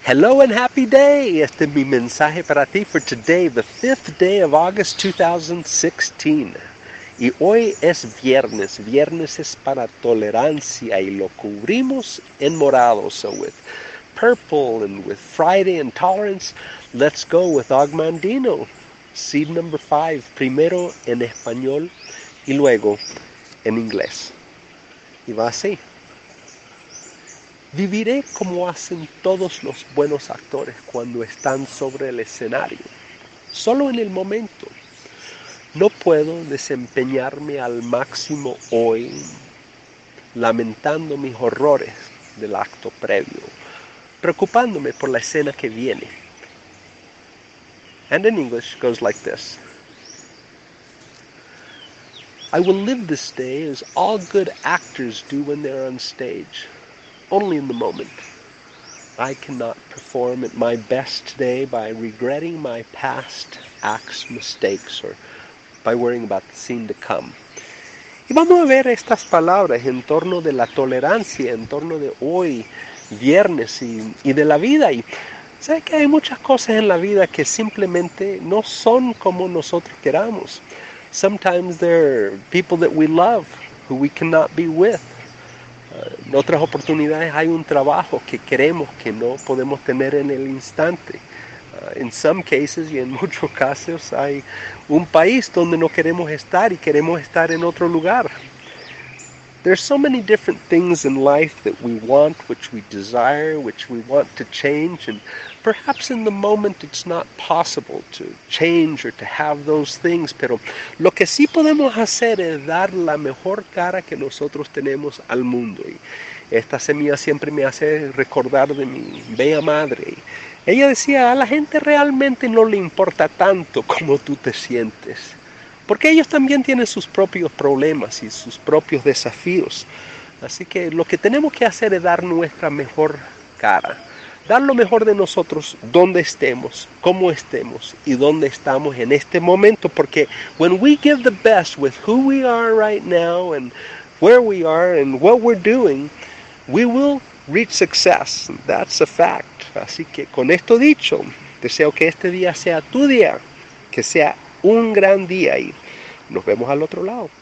Hello and happy day! Este es mi mensaje para ti for today, the 5th day of August 2016. Y hoy es viernes. Viernes es para tolerancia y lo cubrimos en morado. So with purple and with Friday and tolerance, let's go with Ogmandino. Seed number 5, primero en español y luego en inglés. Y va así. Viviré como hacen todos los buenos actores cuando están sobre el escenario, solo en el momento. No puedo desempeñarme al máximo hoy, lamentando mis horrores del acto previo, preocupándome por la escena que viene. And in English goes like this. I will live this day as all good actors do when they're on stage. Only in the moment. I cannot perform at my best today by regretting my past acts, mistakes, or by worrying about the scene to come. Y vamos a ver estas palabras en torno de la tolerancia, en torno de hoy, viernes y de la vida. Y sé que hay muchas cosas en la vida que simplemente no son como nosotros queramos. Sometimes there are people that we love who we cannot be with. En otras oportunidades hay un trabajo que queremos que no podemos tener en el instante. In some cases y en muchos casos hay un país donde no queremos estar y queremos estar en otro lugar. There's so many different things in life that we want, which we desire, which we want to change, and perhaps in the moment it's not possible to change or to have those things, pero lo que sí podemos hacer es dar la mejor cara que nosotros tenemos al mundo. Y esta semilla siempre me hace recordar de mi bella madre. Ella decía, a la gente realmente no le importa tanto como tú te sientes. Porque ellos también tienen sus propios problemas y sus propios desafíos. Así que lo que tenemos que hacer es dar nuestra mejor cara. Dar lo mejor de nosotros donde estemos, cómo estemos y dónde estamos en este momento. Porque when we give the best with who we are right now and where we are and what we're doing, we will reach success. That's a fact. Así que con esto dicho, deseo que este día sea tu día, que sea un gran día y nos vemos al otro lado.